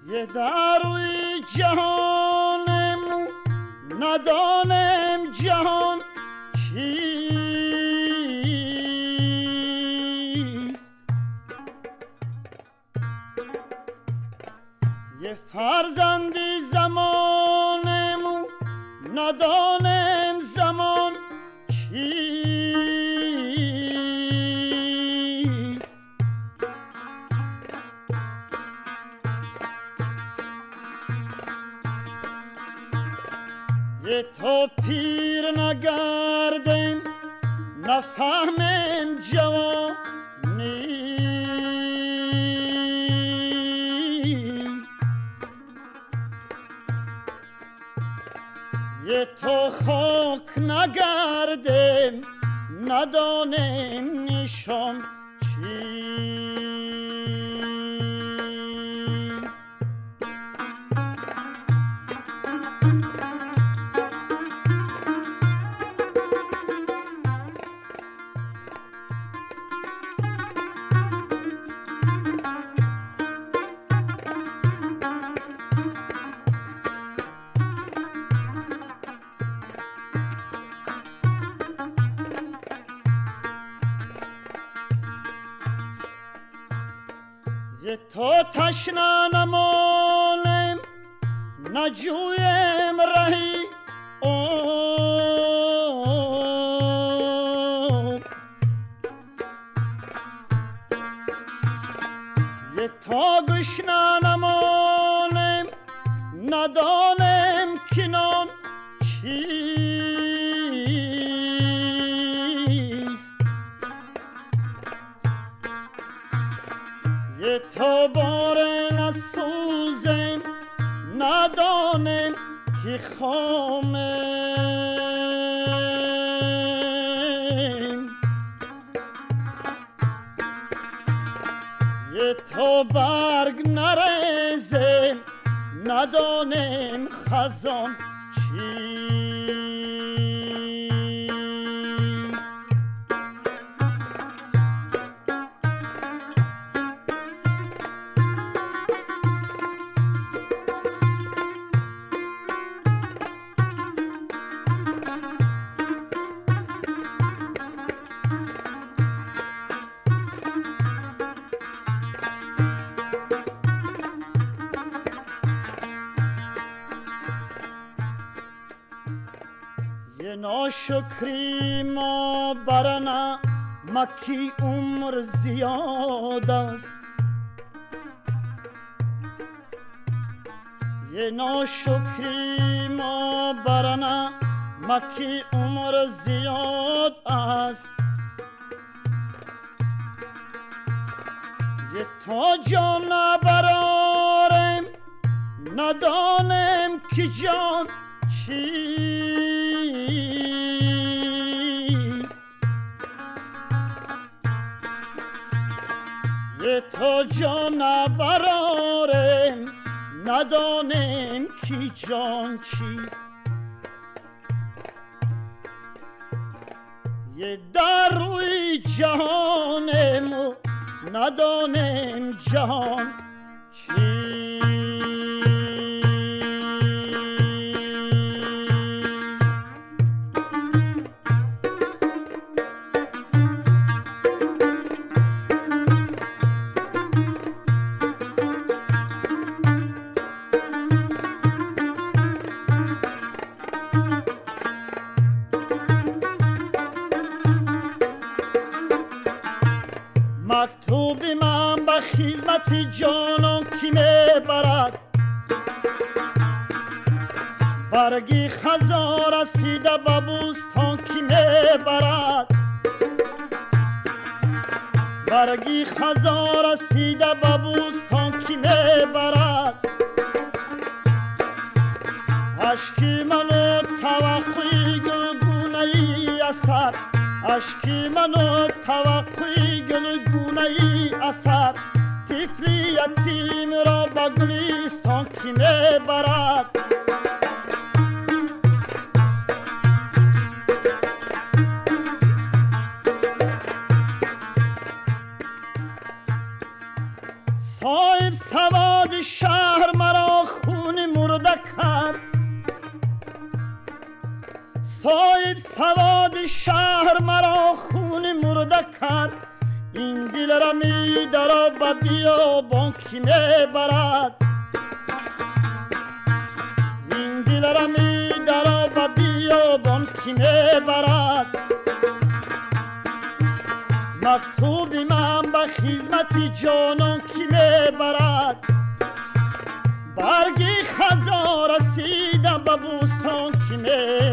یه در روی جهانم ندانم جهان چیست. یه فرزندی زمانم ندانم زمان چیست. یه تا پیر نگردم نفهمم جوانی. یه تا خاک نگردم ندانم نشان چیست. یه تا تشنه نمانم نجویم رهی یه تا گشنه نمانم ندانم کنان چیست. یه تا باره نسوزم ندانم که خامم. یه تا برگ نریزم ندانم خزان چیست. یه ناشکری ما برنا مکی عمر زیاد است. یه ناشکری ما برنا مکی عمر زیاد است. یه تا جان نبرارم ندانم که جان چیست. یه تا جان نبرارم ندانم که جان چیست. یه در روی جهانم ندانم جهان چیست. مکتوب من به خدمت جانان کی میبرد. برگی خزان رسیده به بوستان کی میبرد. برگی خزان رسیده به بوستان کی میبرد. اشکی منو توقعی گلگونه ای اثر. اشکی منو توقعی گلگونه ای اثر. طفل یتیم را به گلستان کی میبرد. صاحب سواد شهر شهر مرا خون مرده کرد، این دل را می درا به بیابان کی میبرد؟ این دل را می درا به بیابان کی میبرد؟ مکتوب من به خدمت جانان کی میبرد؟ برگی خزان رسیدم به بوستان کی میبرد؟